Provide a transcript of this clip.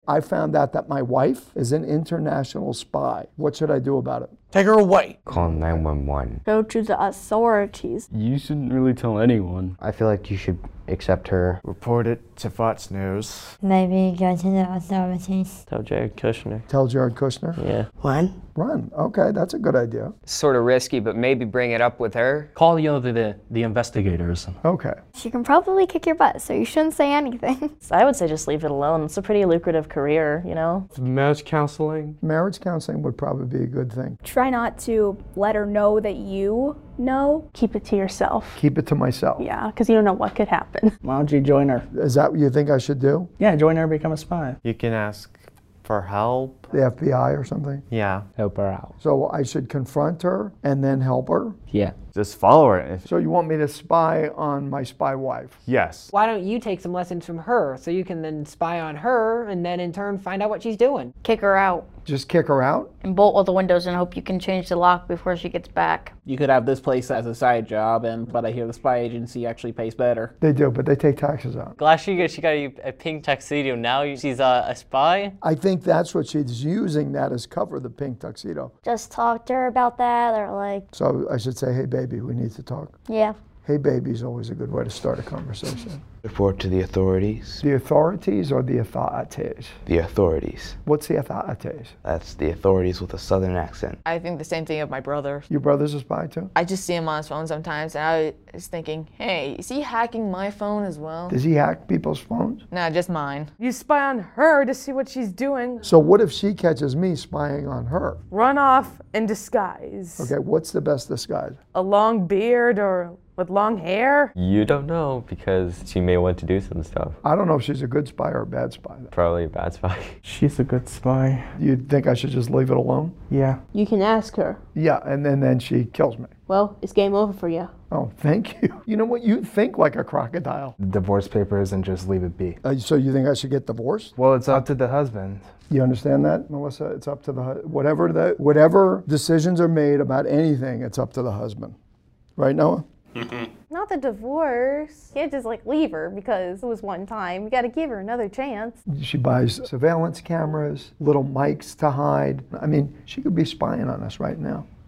I found out that my wife is an international spy. What should I do about it? Take her away. Call 911. Go to the authorities. You shouldn't really tell anyone. I feel like you should accept her. Report it to Fox News. Maybe go to the authorities. Tell Jared Kushner. Tell Jared Kushner? Yeah. Run. Run. Okay, that's a good idea. Sort of risky, but maybe bring it up with her. Call the investigators. Okay. She can probably kick your butt, so you shouldn't say anything. So I would say just leave it alone. It's a pretty lucrative career, you know? Marriage counseling. Marriage counseling would probably be a good thing. Try not to let her know that you know. Keep it to yourself. Keep it to myself. Yeah, because you don't know what could happen. Why don't you join her? Is that what you think I should do? Yeah, join her, become a spy. You can ask for help. The FBI or something? Yeah. Help her out. So I should confront her and then help her? Yeah. Just follow her. So you want me to spy on my spy wife? Yes. Why don't you take some lessons from her so you can then spy on her and then in turn find out what she's doing? Kick her out. Just kick her out? And bolt all the windows and hope you can change the lock before she gets back. You could have this place as a side job, but I hear the spy agency actually pays better. They do, but they take taxes out. Last year she got a pink tuxedo. Now she's a spy. I think that's what she's using that as cover, the pink tuxedo. Just talk to her about that, or like... So I should say, hey baby, we need to talk. Yeah. Hey baby is always a good way to start a conversation. Report to the authorities. The authorities or the authorities? The authorities. What's the authorities? That's the authorities with a southern accent. I think the same thing of my brother. Your brother's a spy too? I just see him on his phone sometimes, and I was thinking, hey, is he hacking my phone as well? Does he hack people's phones? Nah, just mine. You spy on her to see what she's doing. So what if she catches me spying on her? Run off in disguise. Okay, what's the best disguise? A long beard or with long hair? You don't know because she may want to do some stuff. I don't know if she's a good spy or a bad spy. Probably a bad spy. She's a good spy. You think I should just leave it alone? Yeah. You can ask her. Yeah, and then she kills me. Well, it's game over for you. Oh, thank you. You know what? You think like a crocodile. Divorce papers and just leave it be. So you think I should get divorced? Well, it's up to the husband. You understand that, Melissa? It's up to the whatever decisions are made about anything, it's up to the husband. Right, Noah? Not the divorce. You can't just like leave her because it was one time. You got to give her another chance. She buys surveillance cameras, little mics to hide. I mean, she could be spying on us right now.